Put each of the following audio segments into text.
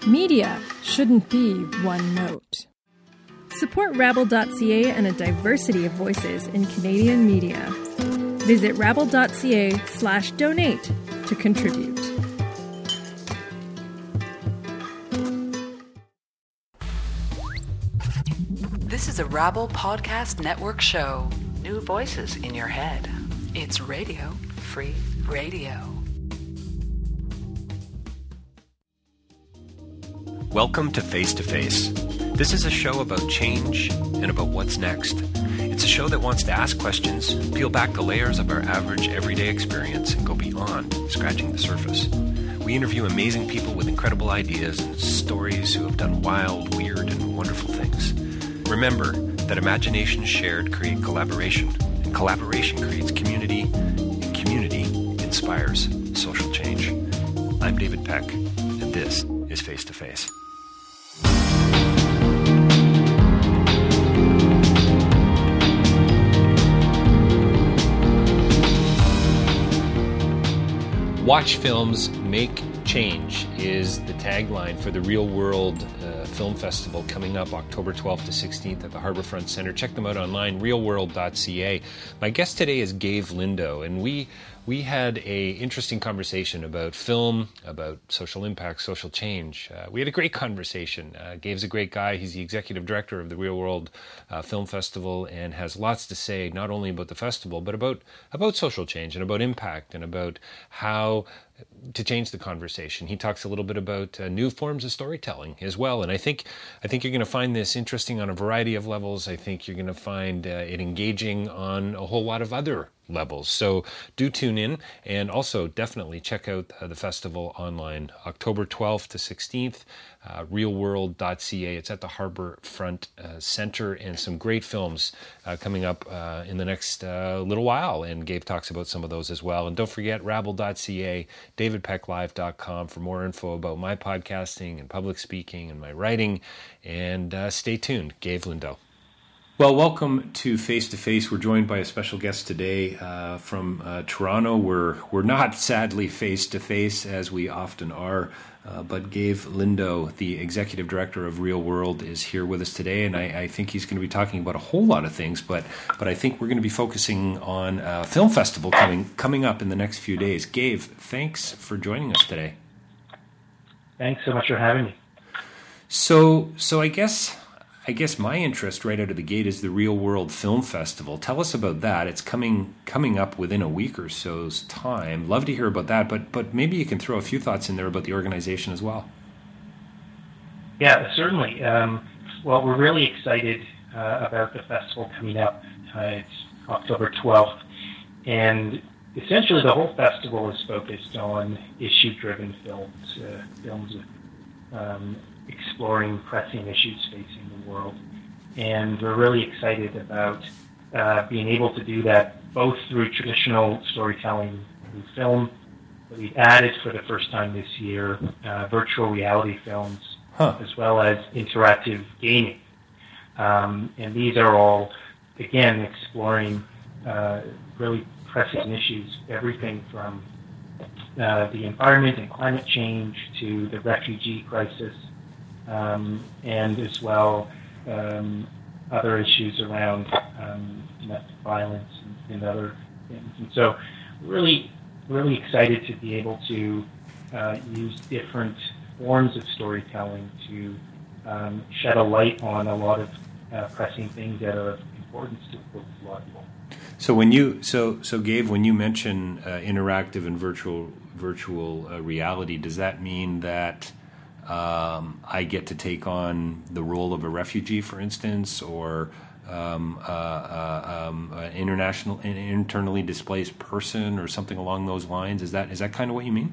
Media shouldn't be one note. Support Rabble.ca and a diversity of voices in Canadian media. Visit rabble.ca/donate to contribute. This is a Rabble Podcast Network show. New voices in your head. It's Radio Free Radio. Welcome to Face to Face. This is a show about change and about what's next. It's a show that wants to ask questions, peel back the layers of our average everyday experience, and go beyond scratching the surface. We interview amazing people with incredible ideas and stories who have done wild, weird, and wonderful things. Remember that imagination shared creates collaboration, and collaboration creates community, and community inspires social change. I'm David Peck, and this is Face to Face. Watch films, make change is the tagline for the Real World Film Festival coming up October 12th to 16th at the Harbourfront Centre. Check them out online, realworld.ca. My guest today is Gave Lindo, and we had a interesting conversation about film, about social impact, social change. We had a great conversation. Gave's a great guy. He's the executive director of the Real World Film Festival and has lots to say, not only about the festival, but about social change and about impact and about how to change the conversation. He talks a little bit about new forms of storytelling as well. And I think you're going to find this interesting on a variety of levels. I think you're going to find it engaging on a whole lot of other levels. So do tune in, and also definitely check out the festival online, October 12th to 16th, realworld.ca. It's at the Harbourfront Centre, and some great films coming up in the next little while, and Gabe talks about some of those as well. And don't forget rabble.ca, davidpecklive.com for more info about my podcasting and public speaking and my writing, and stay tuned. Gabe Lindo. Well, welcome to Face to Face. We're joined by a special guest today from Toronto. We're not sadly face to face as we often are, but Gave Lindo, the executive director of Real World, is here with us today, and I think he's going to be talking about a whole lot of things. But I think we're going to be focusing on a film festival coming up in the next few days. Gave, thanks for joining us today. Thanks so much for having me. So I guess my interest right out of the gate is the Real World Film Festival. Tell us about that. It's coming up within a week or so's time. Love to hear about that, but maybe you can throw a few thoughts in there about the organization as well. Yeah, certainly. Well, we're really excited about the festival coming up. It's October 12th, and essentially the whole festival is focused on issue-driven films, films with exploring pressing issues facing the world. And we're really excited about being able to do that both through traditional storytelling through film, but we've added for the first time this year virtual reality films, as well as interactive gaming. And these are all, again, exploring really pressing issues, everything from the environment and climate change to the refugee crisis, and as well other issues around domestic violence and other things. And so really excited to be able to use different forms of storytelling to shed a light on a lot of pressing things that are of importance to a lot of people. So Gabe, when you mention interactive and virtual reality, does that mean that I get to take on the role of a refugee, for instance, or an internally displaced person, or something along those lines? Is that kind of what you mean?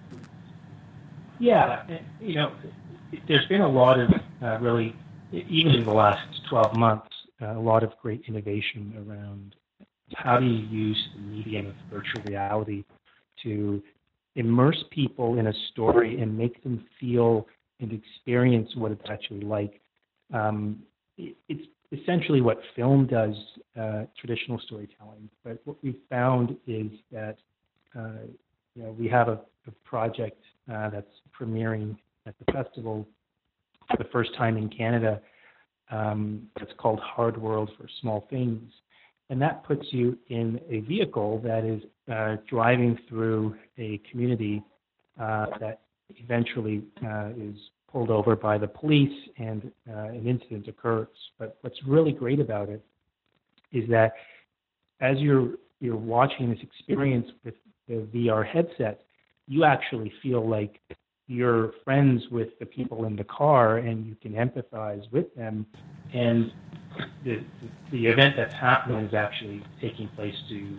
Yeah, there's been a lot of really, even in the last 12 months, a lot of great innovation around how do you use the medium of virtual reality to immerse people in a story and make them feel and experience what it's actually like. It's essentially what film does, traditional storytelling. But what we've found is that we have a project that's premiering at the festival for the first time in Canada. It's called Hard World for Small Things. And that puts you in a vehicle that is driving through a community that eventually is pulled over by the police, and an incident occurs. But what's really great about it is that as you're watching this experience with the VR headset, you actually feel like you're friends with the people in the car, and you can empathize with them. And the event that's happening is actually taking place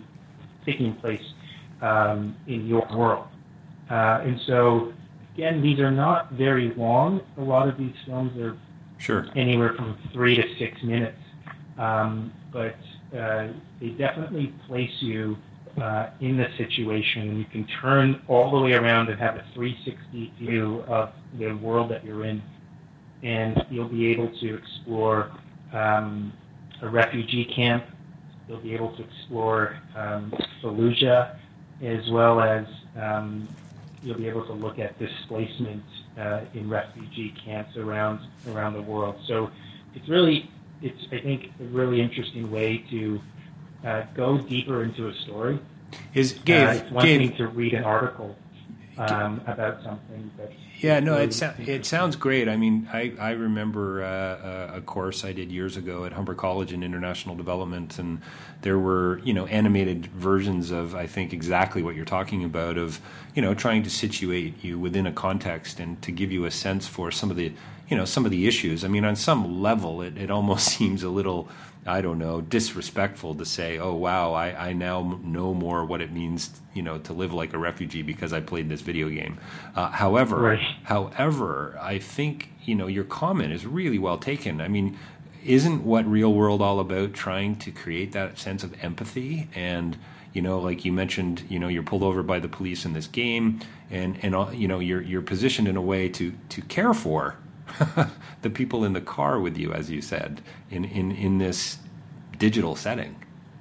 in your world. And so, again, these are not very long. A lot of these films are anywhere from 3 to 6 minutes. But they definitely place you in the situation, and you can turn all the way around and have a 360 view of the world that you're in. And you'll be able to explore a refugee camp. You'll be able to explore Fallujah, as well as you'll be able to look at displacement in refugee camps around the world. So it's I think a really interesting way to go deeper into a story. It's one thing to read an article about something, but it sounds great. I mean, I remember a course I did years ago at Humber College in International Development, and there were animated versions of, I think, exactly what you're talking about, of trying to situate you within a context and to give you a sense for some of the issues. I mean, on some level, it almost seems a little, I don't know, disrespectful to say, oh, wow, I now know more what it means, to live like a refugee because I played this video game. However, I think, your comment is really well taken. I mean, isn't what Real World all about trying to create that sense of empathy? And, like you mentioned, you're pulled over by the police in this game, and you're positioned in a way to care for the people in the car with you, as you said, in this digital setting.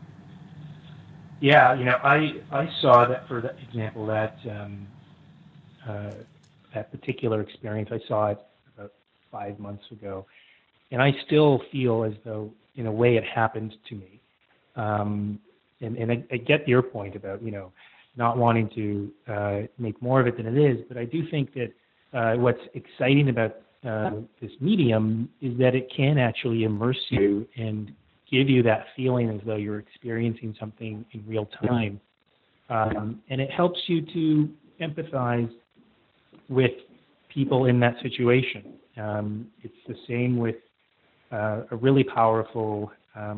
Yeah, I saw that, for that example, that particular experience, I saw it about 5 months ago, and I still feel as though, in a way, it happened to me. And I get your point about, not wanting to make more of it than it is, but I do think that what's exciting about this medium is that it can actually immerse you and give you that feeling as though you're experiencing something in real time. And it helps you to empathize with people in that situation. It's the same with a really powerful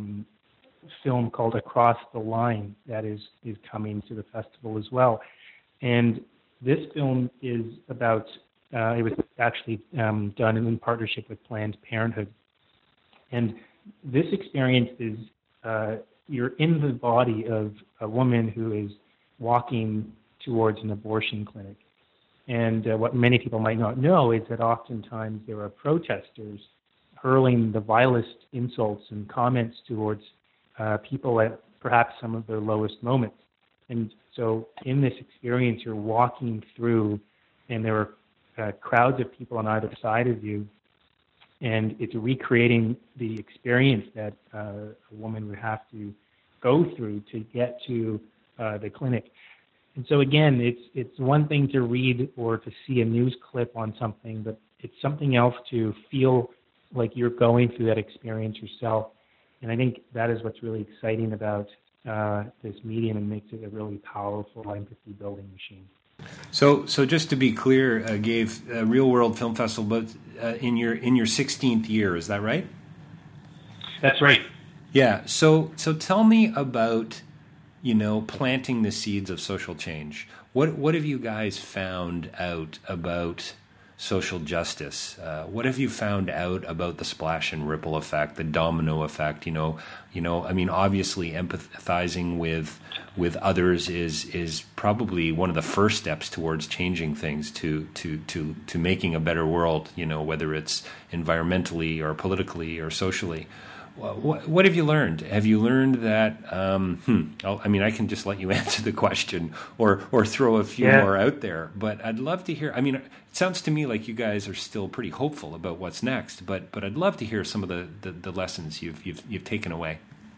film called Across the Line that is coming to the festival as well. And this film is about, it was actually done in partnership with Planned Parenthood. And this experience is, you're in the body of a woman who is walking towards an abortion clinic. And what many people might not know is that oftentimes there are protesters hurling the vilest insults and comments towards people at perhaps some of their lowest moments. And so in this experience, you're walking through, and there are crowds of people on either side of you, and it's recreating the experience that a woman would have to go through to get to the clinic. And so again, it's one thing to read or to see a news clip on something, but it's something else to feel like you're going through that experience yourself. And I think that is what's really exciting about this medium and makes it a really powerful empathy building machine. So just to be clear, Gabe, Real World Film Festival, but in your 16th year, is that right? That's right. Yeah. So tell me about, planting the seeds of social change. What have you guys found out about social justice? What have you found out about the splash and ripple effect, the domino effect? I mean, obviously empathizing with others is probably one of the first steps towards changing things to making a better world, whether it's environmentally or politically or socially. What have you learned? Have you learned that? I can just let you answer the question, or throw a few more out there. But I'd love to hear. I mean, it sounds to me like you guys are still pretty hopeful about what's next. But I'd love to hear some of the lessons you've taken away.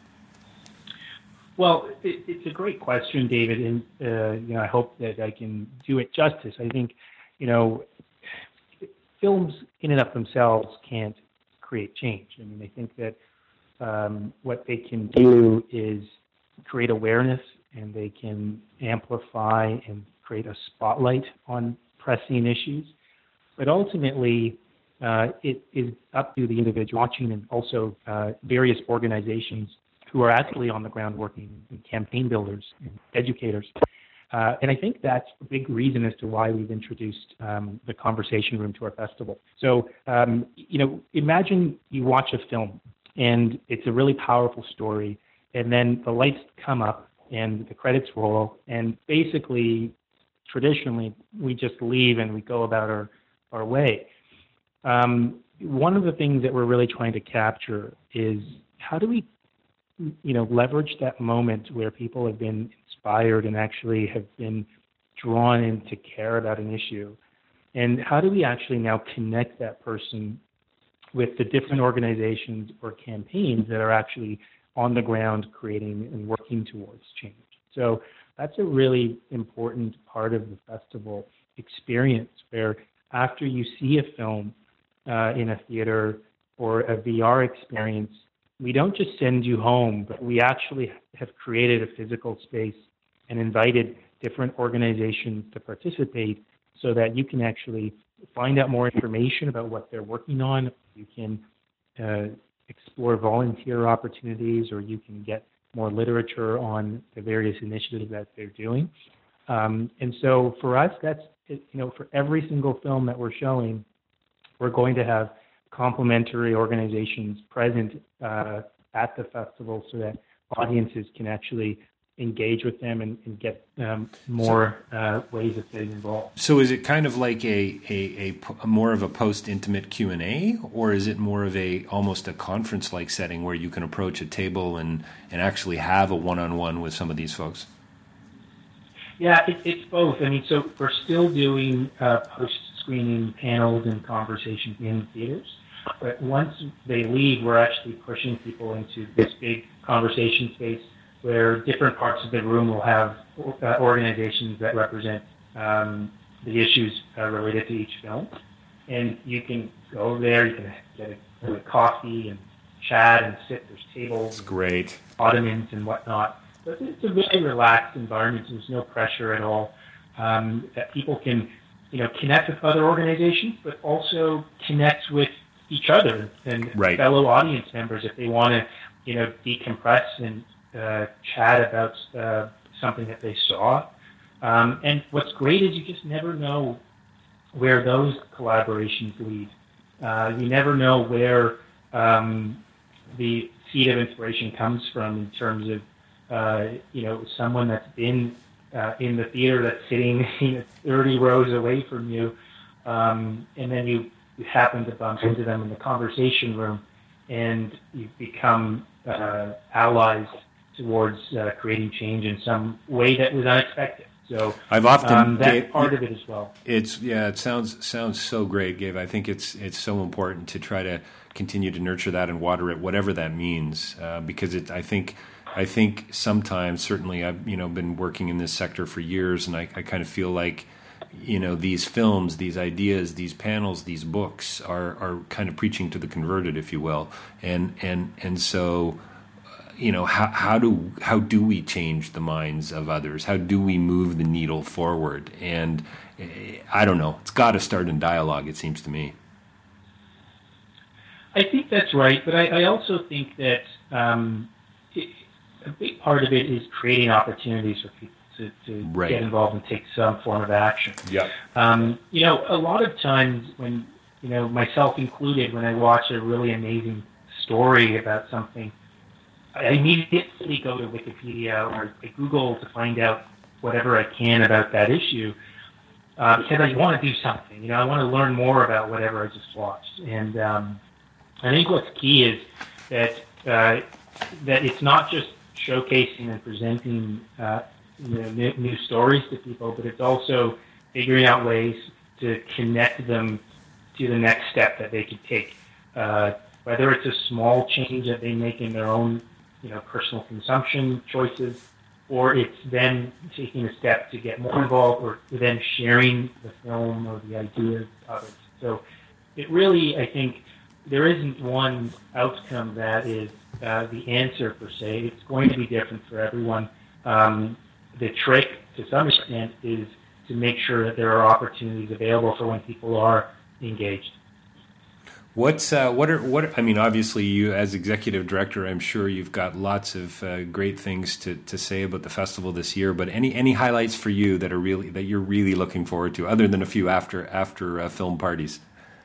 Well, it's a great question, David, and I hope that I can do it justice. I think, films in and of themselves can't create change. I mean, I think that what they can do is create awareness, and they can amplify and create a spotlight on pressing issues. But ultimately, it is up to the individual watching, and also various organizations who are actually on the ground working, and campaign builders and educators. And I think that's a big reason as to why we've introduced the conversation room to our festival. So, imagine you watch a film and it's a really powerful story, and then the lights come up and the credits roll, and basically, traditionally, we just leave and we go about our way. One of the things that we're really trying to capture is how do we leverage that moment where people have been inspired and actually have been drawn in to care about an issue. And how do we actually now connect that person with the different organizations or campaigns that are actually on the ground creating and working towards change? So that's a really important part of the festival experience, where after you see a film in a theater or a VR experience, we don't just send you home, but we actually have created a physical space and invited different organizations to participate so that you can actually find out more information about what they're working on. You can explore volunteer opportunities, or you can get more literature on the various initiatives that they're doing. And so for us, that's, for every single film that we're showing, we're going to have complementary organizations present at the festival so that audiences can actually engage with them and get more ways of getting involved. So is it kind of like a more of a post-intimate Q&A, or is it more of almost a conference-like setting where you can approach a table and actually have a one-on-one with some of these folks? Yeah, it's both. I mean, so we're still doing post-screening panels and conversations in theaters. But once they leave, we're actually pushing people into this big conversation space where different parts of the room will have organizations that represent the issues related to each film. And you can go there, you can get a coffee and chat and sit. There's tables, great, ottomans and whatnot. But it's a very relaxed environment. There's no pressure at all. That people can, connect with other organizations, but also connect with each other and fellow audience members if they want to, decompress and chat about something that they saw. And what's great is you just never know where those collaborations lead. You never know where the seed of inspiration comes from in terms of, someone that's been in the theater that's sitting 30 rows away from you, and then you happen to bump into them in the conversation room, and you become allies towards creating change in some way that was unexpected. So I've often that's part of it as well. It sounds so great, Gabe. I think it's so important to try to continue to nurture that and water it, whatever that means, because I think sometimes, certainly, I've been working in this sector for years, and I kind of feel like these films, these ideas, these panels, these books are kind of preaching to the converted, if you will, and so how do we change the minds of others? How do we move the needle forward? And I don't know. It's got to start in dialogue, it seems to me. I think that's right, but I also think that a big part of it is creating opportunities for people to get involved and take some form of action. Yeah. A lot of times when, myself included, when I watch a really amazing story about something, I immediately go to Wikipedia or I Google to find out whatever I can about that issue because I want to do something. I want to learn more about whatever I just watched. And I think what's key is that that it's not just showcasing and presenting new stories to people, but it's also figuring out ways to connect them to the next step that they could take. Whether it's a small change that they make in their own personal consumption choices, or it's them taking a step to get more involved, or then sharing the film or the idea with others. So it really, I think, there isn't one outcome that is the answer per se. It's going to be different for everyone. The trick, to some extent, is to make sure that there are opportunities available for when people are engaged. I mean, obviously, you as executive director, I'm sure you've got lots of great things to say about the festival this year. But any highlights for you that you're really looking forward to, other than a few after film parties?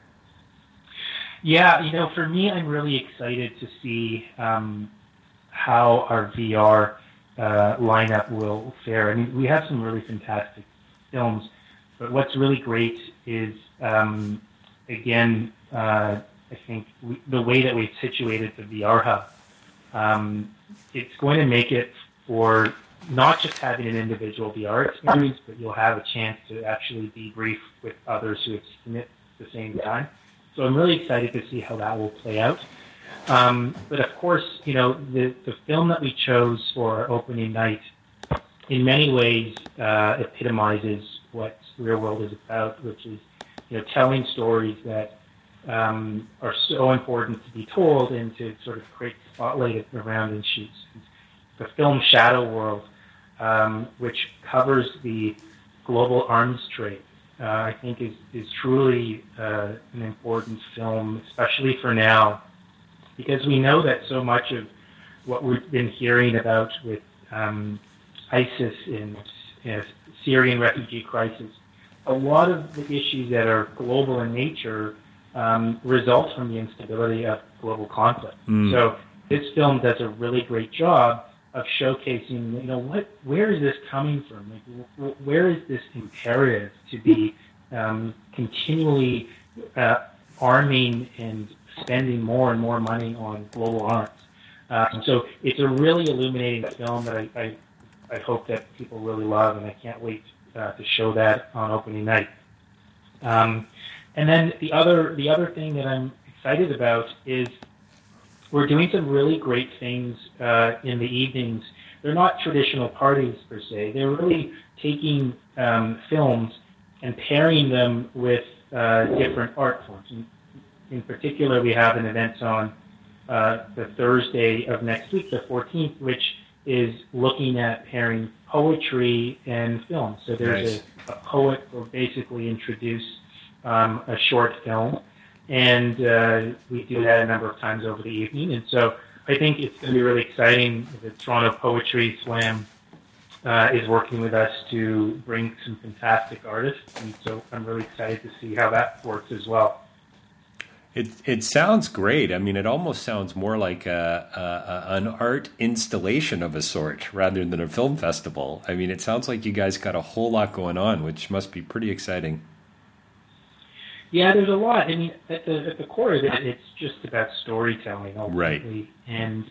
Yeah, for me, I'm really excited to see how our VR lineup will fare. I mean, we have some really fantastic films, but what's really great is, again, I think the way that we've situated the VR hub, it's going to make it for not just having an individual VR experience, but you'll have a chance to actually debrief with others who have seen it at the same time. So I'm really excited to see how that will play out. But of course, the film that we chose for our opening night in many ways epitomizes what Real World is about, which is telling stories that are so important to be told and to sort of create spotlight around issues. The film Shadow World, which covers the global arms trade, I think is truly an important film, especially for now, because we know that so much of what we've been hearing about with ISIS and Syrian refugee crisis, a lot of the issues that are global in nature result from the instability of global conflict. So this film does a really great job of showcasing, where is this coming from? Like, where is this imperative to be continually arming and spending more and more money on global arms? So it's a really illuminating film that I hope that people really love, and I can't wait to show that on opening night. And then the other thing that I'm excited about is we're doing some really great things in the evenings. They're not traditional parties per se. They're really taking films and pairing them with different art forms. In particular, we have an event on the Thursday of next week, the 14th, which is looking at pairing poetry and film. So there's a poet who will basically introduce a short film, and we do that a number of times over the evening. And so I think it's going to be really exciting. The Toronto Poetry Slam is working with us to bring some fantastic artists, and so I'm really excited to see how that works as well. It sounds great. I mean, it almost sounds more like an art installation of a sort rather than a film festival. I mean, it sounds like you guys got a whole lot going on, which must be pretty exciting. Yeah, there's a lot. I mean, at the core of it, it's just about storytelling, ultimately. Right. And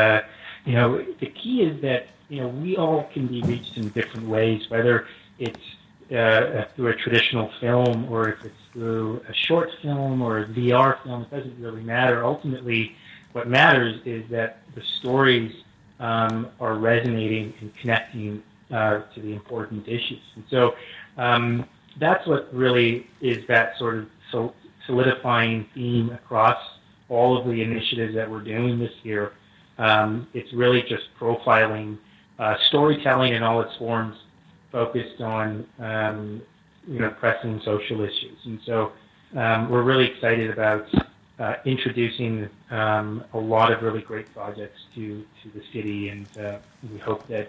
the key is that we all can be reached in different ways, whether it's through a traditional film or if it's through a short film or a VR film. It doesn't really matter. Ultimately, what matters is that the stories are resonating and connecting to the important issues. And so that's what really is that sort of solidifying theme across all of the initiatives that we're doing this year. It's really just profiling storytelling in all its forms, focused on pressing social issues. And so we're really excited about introducing a lot of really great projects to the city, and we hope that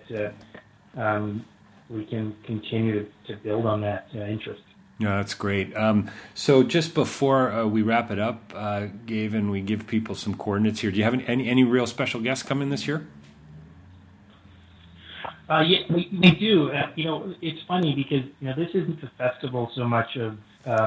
we can continue to build on that interest. Yeah, that's great. So just before we wrap it up, Gavin, we give people some coordinates here. Do you have any real special guests coming this year? Yeah, we do. It's funny because this isn't a festival so much of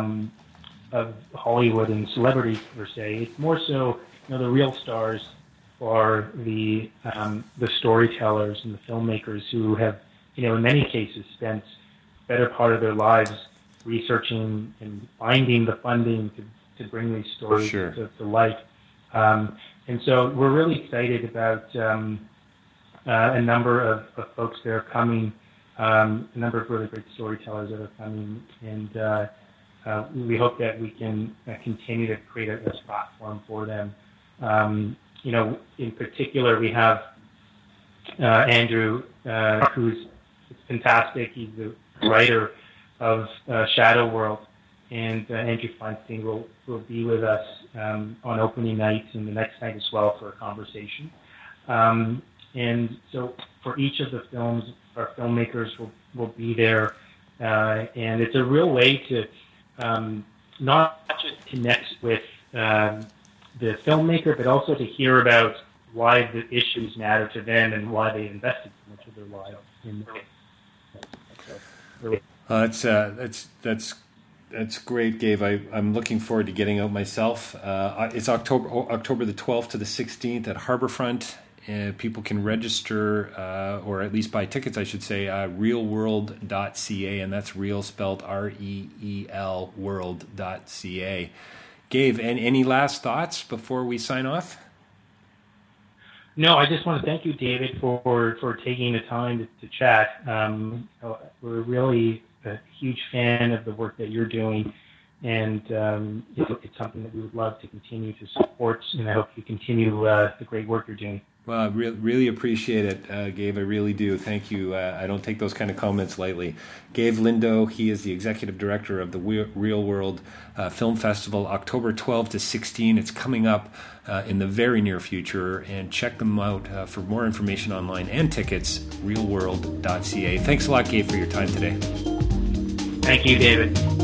Hollywood and celebrities per se. It's more so the real stars are the storytellers and the filmmakers who have, in many cases, spent the better part of their lives researching and finding the funding to bring these stories to life. And so we're really excited about a number of folks that are coming, a number of really great storytellers that are coming, and we hope that we can continue to create a platform for them. In particular, we have Andrew, who's fantastic. He's the writer of Shadow World, and Andrew Feinstein will be with us on opening night and the next night as well for a conversation. And so for each of the films, our filmmakers will be there, and it's a real way to not just connect with the filmmaker, but also to hear about why the issues matter to them and why they invested so much of their lives in them. That's great, Gabe. I'm looking forward to getting out myself. It's October the 12th to the 16th at Harbourfront. People can register, or at least buy tickets, I should say, realworld.ca, and that's real spelled REEL world.ca. Gabe, and any last thoughts before we sign off? No, I just want to thank you, David, for taking the time to chat. We're really a huge fan of the work that you're doing, and it's something that we would love to continue to support, and I hope you continue the great work you're doing. Well, I really appreciate it, Gabe. I really do. Thank you. I don't take those kind of comments lightly. Gabe Lindo, he is the executive director of the Real World Film Festival, October 12 to 16. It's coming up in the very near future, and check them out for more information online and tickets, realworld.ca. Thanks a lot, Gabe, for your time today. Thank you, David.